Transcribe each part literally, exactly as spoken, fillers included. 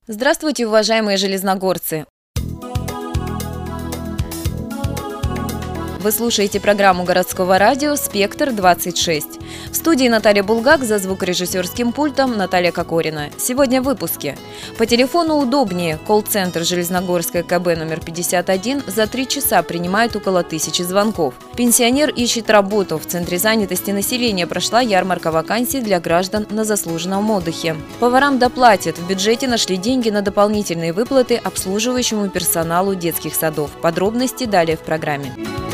Здравствуйте, уважаемые железногорцы! Вы слушаете программу городского радио «Спектр двадцать шесть». В студии Наталья Булгак, за звукорежиссерским пультом Наталья Кокорина. Сегодня в выпуске. По телефону удобнее. Колл-центр Железногорской ка бэ номер пятьдесят один за три часа принимает около тысячи звонков. Пенсионер ищет работу. В Центре занятости населения прошла ярмарка вакансий для граждан на заслуженном отдыхе. Поварам доплатят. В бюджете нашли деньги на дополнительные выплаты обслуживающему персоналу детских садов. Подробности далее в программе.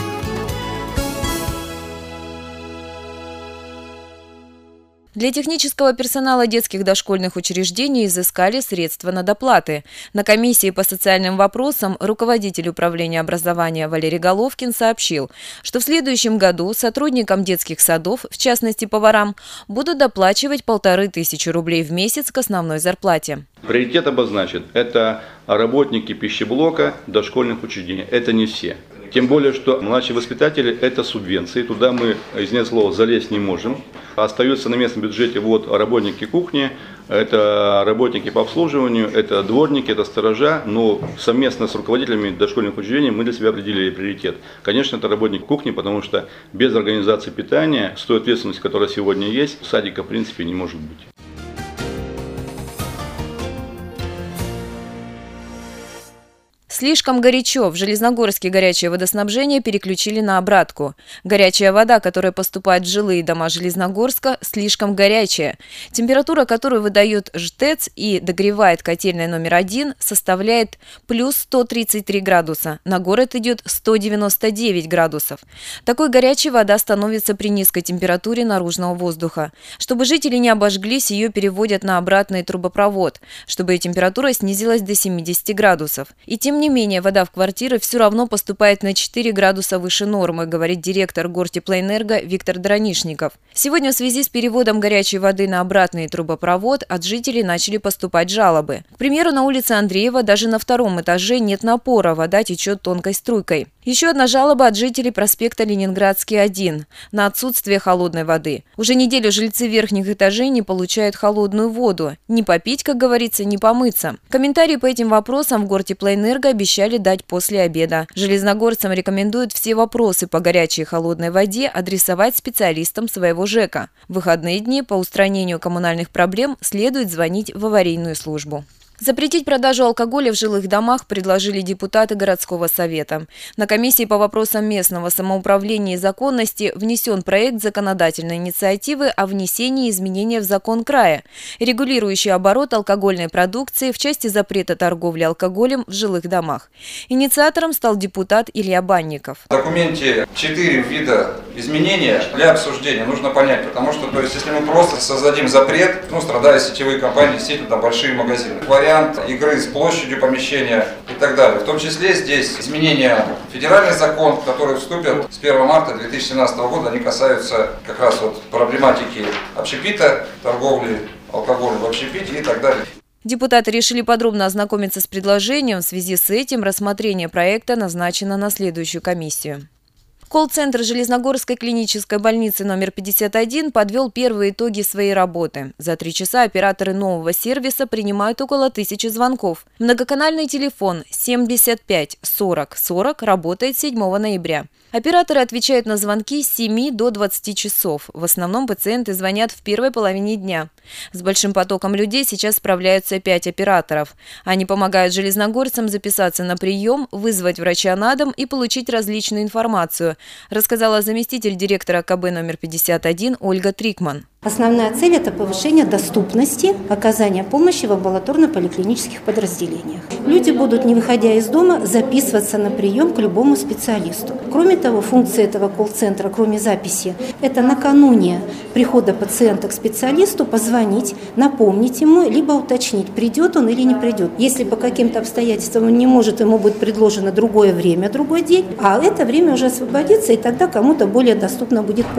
Для технического персонала детских дошкольных учреждений изыскали средства на доплаты. На комиссии по социальным вопросам руководитель управления образования Валерий Головкин сообщил, что в следующем году сотрудникам детских садов, в частности поварам, будут доплачивать полторы тысячи рублей в месяц к основной зарплате. Приоритет обозначен. Это работники пищеблока дошкольных учреждений. Это не все. Тем более, что младшие воспитатели – это субвенции. Туда мы, извиняюсь слово, залезть не можем. Остаются на местном бюджете вот работники кухни, это работники по обслуживанию, это дворники, это сторожа. Но совместно с руководителями дошкольных учреждений мы для себя определили приоритет. Конечно, это работник кухни, потому что без организации питания, с той ответственностью, которая сегодня есть, садика в принципе не может быть. Слишком горячо. В Железногорске горячее водоснабжение переключили на обратку. Горячая вода, которая поступает в жилые дома Железногорска, слишком горячая. Температура, которую выдает ЖТЭЦ и догревает котельная номер один, составляет плюс сто тридцать три градуса. На город идет сто девяносто девять градусов. Такой горячей вода становится при низкой температуре наружного воздуха. Чтобы жители не обожглись, ее переводят на обратный трубопровод, чтобы температура снизилась до семидесяти градусов. И тем не Не менее, вода в квартиры все равно поступает на четыре градуса выше нормы, говорит директор Гортеплоэнерго Виктор Дранишников. Сегодня в связи с переводом горячей воды на обратный трубопровод от жителей начали поступать жалобы. К примеру, на улице Андреева даже на втором этаже нет напора, вода течет тонкой струйкой. Еще одна жалоба от жителей проспекта Ленинградский один на отсутствие холодной воды. Уже неделю жильцы верхних этажей не получают холодную воду. Не попить, как говорится, не помыться. Комментарии по этим вопросам в Гортеплоэнерго обещали дать после обеда. Железногорцам рекомендуют все вопросы по горячей и холодной воде адресовать специалистам своего ЖЭКа. В выходные дни по устранению коммунальных проблем следует звонить в аварийную службу. Запретить продажу алкоголя в жилых домах предложили депутаты городского совета. На комиссии по вопросам местного самоуправления и законности внесен проект законодательной инициативы о внесении изменения в закон края, регулирующий оборот алкогольной продукции в части запрета торговли алкоголем в жилых домах. Инициатором стал депутат Илья Банников. В документе четыре вида изменения для обсуждения нужно понять, потому что, то есть, если мы просто создадим запрет, ну, страдают сетевые компании, действительно, там большие магазины. Вариант игры с площадью помещения и так далее. В том числе здесь изменения в федеральный закон, которые вступят с первого марта две тысячи семнадцатого года, они касаются как раз вот проблематики общепита, торговли алкоголем в общепите и так далее. Депутаты решили подробно ознакомиться с предложением. В связи с этим рассмотрение проекта назначено на следующую комиссию. Колл-центр Железногорской клинической больницы номер пятьдесят один подвел первые итоги своей работы. За три часа операторы нового сервиса принимают около тысячи звонков. Многоканальный телефон семьдесят пять сорок сорок работает седьмого ноября. Операторы отвечают на звонки с семи до двадцати часов. В основном пациенты звонят в первой половине дня. С большим потоком людей сейчас справляются пять операторов. Они помогают железногорцам записаться на прием, вызвать врача на дом и получить различную информацию, рассказала заместитель директора ка бэ номер пятьдесят один Ольга Трикман. Основная цель – это повышение доступности оказания помощи в амбулаторно-поликлинических подразделениях. Люди будут, не выходя из дома, записываться на прием к любому специалисту. Кроме того, функция этого колл-центра, кроме записи, это накануне прихода пациента к специалисту позвонить, напомнить ему, либо уточнить, придет он или не придет. Если по каким-то обстоятельствам он не может, ему будет предложено другое время, другой день, а это время уже освободится, и тогда кому-то более доступна будет помощь.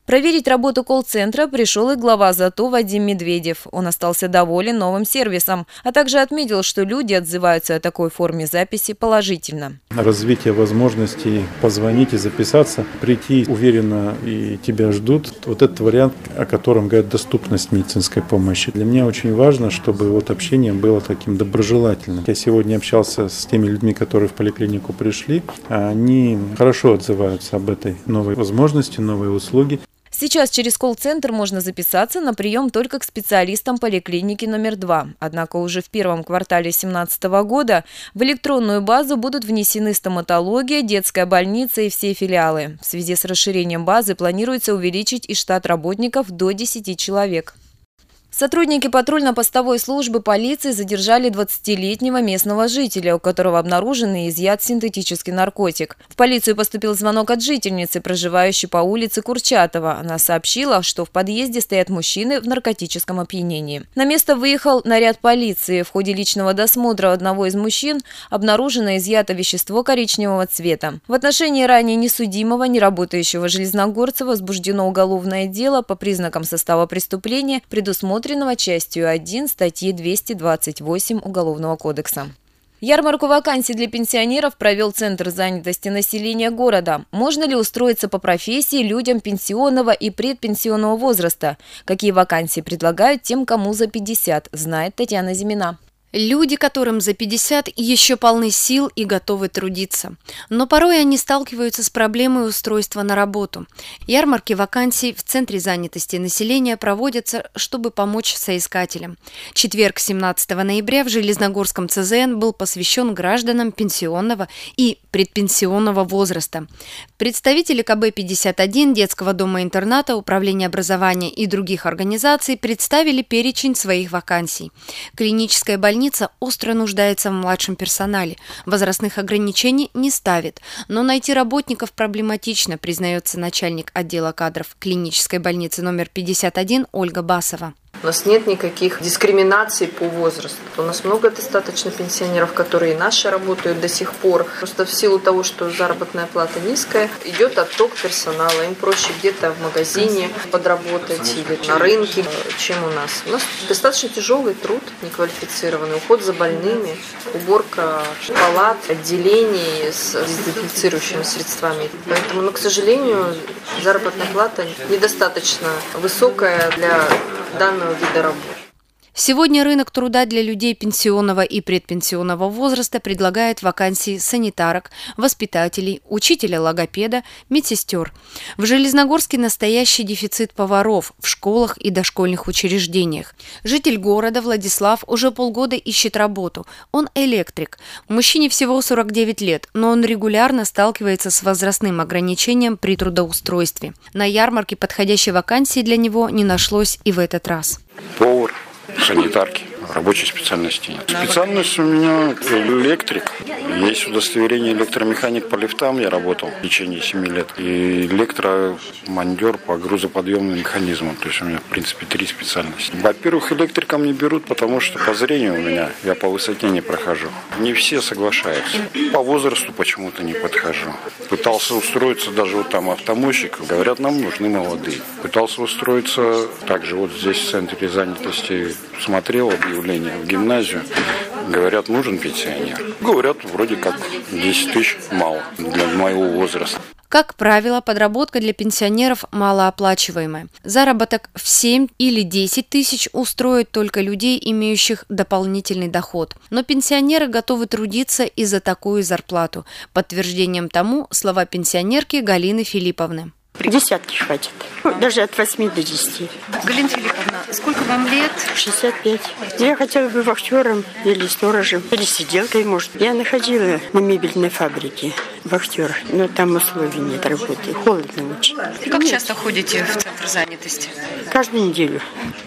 Проверить работу колл-центра пришел и глава ЗАТО Вадим Медведев. Он остался доволен новым сервисом, а также отметил, что люди отзываются о такой форме записи положительно. Развитие возможностей позвонить и записаться, прийти уверенно и тебя ждут. Вот этот вариант, о котором говорят, доступность медицинской помощи. Для меня очень важно, чтобы вот общение было таким доброжелательным. Я сегодня общался с теми людьми, которые в поликлинику пришли. Они хорошо отзываются об этой новой возможности, новой услуги. Сейчас через колл-центр можно записаться на прием только к специалистам поликлиники номер два. Однако уже в первом квартале две тысячи семнадцатого года в электронную базу будут внесены стоматология, детская больница и все филиалы. В связи с расширением базы планируется увеличить и штат работников до десяти человек. Сотрудники патрульно-постовой службы полиции задержали двадцатилетнего местного жителя, у которого обнаружен и изъят синтетический наркотик. В полицию поступил звонок от жительницы, проживающей по улице Курчатова. Она сообщила, что в подъезде стоят мужчины в наркотическом опьянении. На место выехал наряд полиции. В ходе личного досмотра одного из мужчин обнаружено изъято вещество коричневого цвета. В отношении ранее несудимого, неработающего железногорца возбуждено уголовное дело по признакам состава преступления, предусмотрено частью один статьи двести двадцать восемь Уголовного кодекса. Ярмарку вакансий для пенсионеров провел Центр занятости населения города. Можно ли устроиться по профессии людям пенсионного и предпенсионного возраста? Какие вакансии предлагают тем, кому за пятьдесят, знает Татьяна Зимина. Люди, которым за пятьдесят, еще полны сил и готовы трудиться. Но порой они сталкиваются с проблемой устройства на работу. Ярмарки вакансий в Центре занятости населения проводятся, чтобы помочь соискателям. Четверг, семнадцатого ноября, в Железногорском ЦЗН был посвящен гражданам пенсионного и предпенсионного возраста. Представители ка бэ пятьдесят один, детского дома-интерната, управления образования и других организаций представили перечень своих вакансий. Клиническая больница остро нуждается в младшем персонале. Возрастных ограничений не ставит. Но найти работников проблематично, признается начальник отдела кадров клинической больницы номер пятьдесят один Ольга Басова. У нас нет никаких дискриминаций по возрасту. У нас много достаточно пенсионеров, которые и наши работают до сих пор. Просто в силу того, что заработная плата низкая, идет отток персонала. Им проще где-то в магазине подработать или на рынке, чем у нас. У нас достаточно тяжелый труд, неквалифицированный, уход за больными, уборка палат, отделений с дезинфицирующими средствами. Поэтому, но, к сожалению, заработная плата недостаточно высокая для данного вида работы. Сегодня рынок труда для людей пенсионного и предпенсионного возраста предлагает вакансии санитарок, воспитателей, учителя-логопеда, медсестер. В Железногорске настоящий дефицит поваров в школах и дошкольных учреждениях. Житель города Владислав уже полгода ищет работу. Он электрик. Мужчине всего сорок девять лет, но он регулярно сталкивается с возрастным ограничением при трудоустройстве. На ярмарке подходящей вакансии для него не нашлось и в этот раз. Повар. Санитарки. Рабочей специальности нет. Специальность у меня электрик. Есть удостоверение электромеханик по лифтам. Я работал в течение семи лет. И электромондер по грузоподъемным механизмам. То есть у меня, в принципе, три специальности. Во-первых, электриком не берут, потому что по зрению у меня, я по высоте не прохожу. Не все соглашаются. По возрасту почему-то не подхожу. Пытался устроиться даже вот там автомойщик. Говорят, нам нужны молодые. Пытался устроиться также вот здесь в Центре занятости. Смотрел объявление в гимназию. Говорят, нужен пенсионер. Говорят, вроде как десять тысяч мало для моего возраста. Как правило, подработка для пенсионеров малооплачиваемая. Заработок в семь или десять тысяч устроит только людей, имеющих дополнительный доход. Но пенсионеры готовы трудиться и за такую зарплату. Подтверждением тому слова пенсионерки Галины Филипповны. Десятки хватит. Даже от восьми до десяти. Галина Филипповна, сколько вам лет? шестьдесят пять. Я хотела бы вахтером или сторожем, или сиделкой, может. Я находила на мебельной фабрике вахтер, но там условий нет работы. Холодно очень. И как часто ходите в Центр занятости? Каждую неделю.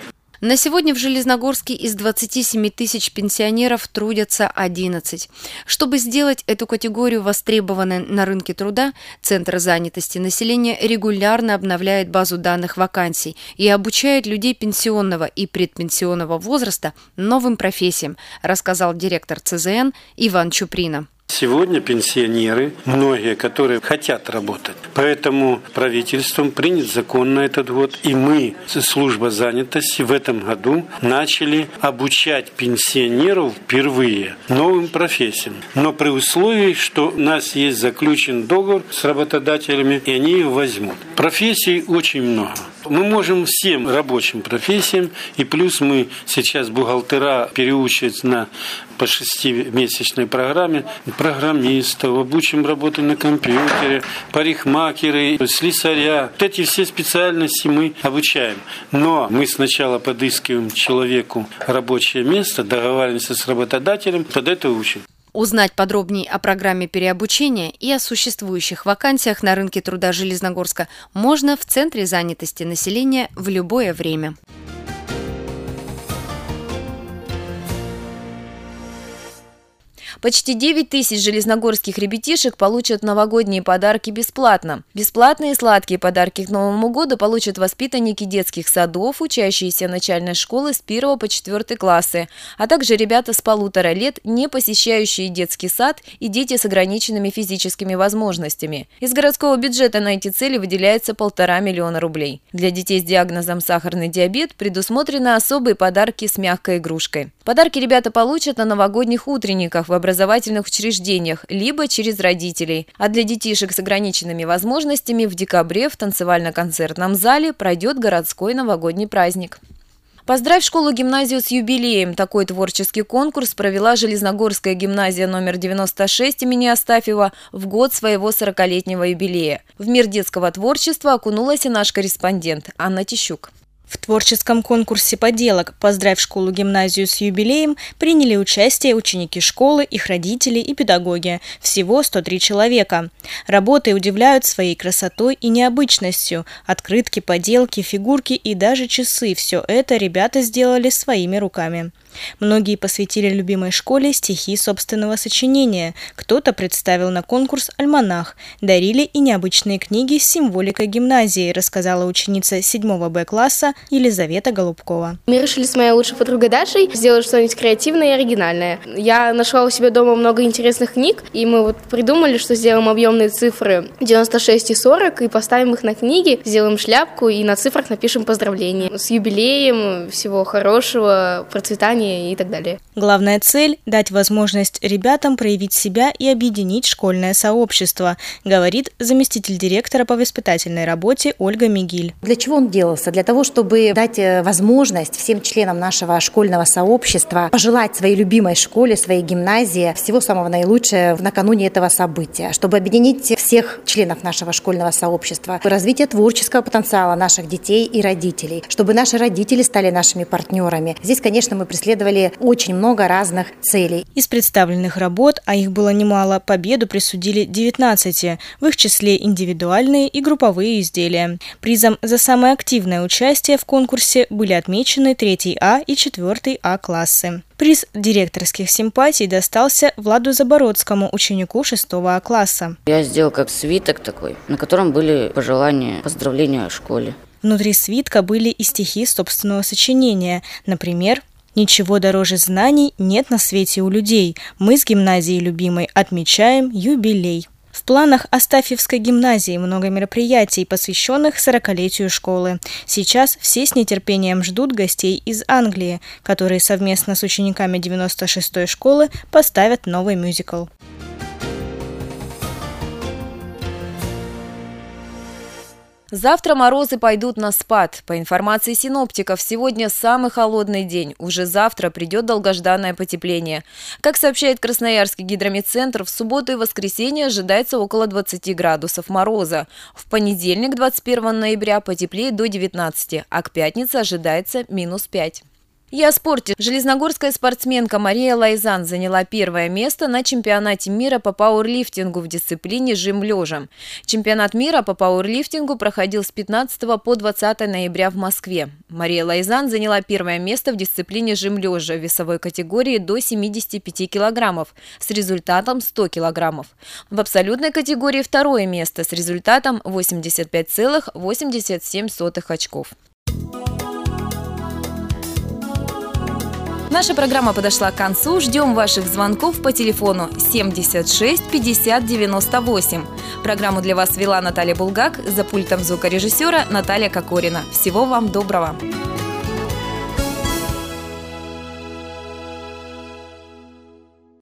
На сегодня в Железногорске из двадцати семи тысяч пенсионеров трудятся одиннадцать. Чтобы сделать эту категорию востребованной на рынке труда, Центр занятости населения регулярно обновляет базу данных вакансий и обучает людей пенсионного и предпенсионного возраста новым профессиям, рассказал директор ЦЗН Иван Чуприна. Сегодня пенсионеры, многие, которые хотят работать. Поэтому правительством принят закон на этот год. И мы, служба занятости, в этом году начали обучать пенсионеров впервые новым профессиям. Но при условии, что у нас есть заключен договор с работодателями, и они его возьмут. Профессий очень много. Мы можем всем рабочим профессиям, и плюс мы сейчас бухгалтера переучивать на по шестимесячной программе программистов, обучим работать на компьютере, парикмахеры, слесаря. Вот эти все специальности мы обучаем. Но мы сначала подыскиваем человеку рабочее место, договариваемся с работодателем, под это учим. Узнать подробнее о программе переобучения и о существующих вакансиях на рынке труда Железногорска можно в Центре занятости населения в любое время. Почти девять тысяч железногорских ребятишек получат новогодние подарки бесплатно. Бесплатные сладкие подарки к Новому году получат воспитанники детских садов, учащиеся начальной школы с первого по четвёртый классы, а также ребята с полутора лет, не посещающие детский сад, и дети с ограниченными физическими возможностями. Из городского бюджета на эти цели выделяется полтора миллиона рублей. Для детей с диагнозом сахарный диабет предусмотрены особые подарки с мягкой игрушкой. Подарки ребята получат на новогодних утренниках в образовательных учреждениях, либо через родителей. А для детишек с ограниченными возможностями в декабре в танцевально-концертном зале пройдет городской новогодний праздник. «Поздравь школу-гимназию с юбилеем». Такой творческий конкурс провела Железногорская гимназия номер девяносто шесть имени Астафьева в год своего сорокалетнего юбилея. В мир детского творчества окунулась и наш корреспондент Анна Тищук. В творческом конкурсе поделок «Поздравь школу-гимназию с юбилеем» приняли участие ученики школы, их родители и педагоги. Всего сто три человека. Работы удивляют своей красотой и необычностью. Открытки, поделки, фигурки и даже часы – все это ребята сделали своими руками. Многие посвятили любимой школе стихи собственного сочинения. Кто-то представил на конкурс альманах. Дарили и необычные книги с символикой гимназии, рассказала ученица седьмого Б класса Елизавета Голубкова. Мы решили с моей лучшей подругой Дашей сделать что-нибудь креативное и оригинальное. Я нашла у себя дома много интересных книг, и мы вот придумали, что сделаем объемные цифры девяносто шесть и сорок, и поставим их на книги, сделаем шляпку и на цифрах напишем поздравления. С юбилеем, всего хорошего, процветания и так далее. Главная цель – дать возможность ребятам проявить себя и объединить школьное сообщество, говорит заместитель директора по воспитательной работе Ольга Мигиль. Для чего он делался? Для того, чтобы дать возможность всем членам нашего школьного сообщества пожелать своей любимой школе, своей гимназии всего самого наилучшего накануне этого события, чтобы объединить всех членов нашего школьного сообщества, развитие творческого потенциала наших детей и родителей, чтобы наши родители стали нашими партнерами. Здесь, конечно, мы преследовали очень много разных целей. Из представленных работ, а их было немало, победу присудили девятнадцати, в их числе индивидуальные и групповые изделия. Призом за самое активное участие в конкурсе были отмечены третий А и четвертый А классы. Приз директорских симпатий достался Владу Забородскому, ученику шестого А класса. Я сделал как свиток такой, на котором были пожелания, поздравления о школе. Внутри свитка были и стихи собственного сочинения. Например, «Ничего дороже знаний нет на свете у людей. Мы с гимназией любимой отмечаем юбилей». В планах Астафьевской гимназии много мероприятий, посвященных сорокалетию школы. Сейчас все с нетерпением ждут гостей из Англии, которые совместно с учениками девяносто шестой школы поставят новый мюзикл. Завтра морозы пойдут на спад. По информации синоптиков, сегодня самый холодный день. Уже завтра придет долгожданное потепление. Как сообщает Красноярский гидрометцентр, в субботу и воскресенье ожидается около двадцати градусов мороза. В понедельник, двадцать первого ноября, потеплеет до девятнадцати, а к пятнице ожидается минус пять. И о спорте. Железногорская спортсменка Мария Лайзан заняла первое место на чемпионате мира по пауэрлифтингу в дисциплине жим лежа. Чемпионат мира по пауэрлифтингу проходил с пятнадцатого по двадцатое ноября в Москве. Мария Лайзан заняла первое место в дисциплине жим лежа в весовой категории до семидесяти пяти килограммов с результатом сто килограммов. В абсолютной категории второе место с результатом восемьдесят пять целых восемьдесят семь сотых очков. Наша программа подошла к концу. Ждем ваших звонков по телефону семьдесят шесть пятьдесят девяносто восемь. Программу для вас вела Наталья Булгак, за пультом звукорежиссера Наталья Кокорина. Всего вам доброго!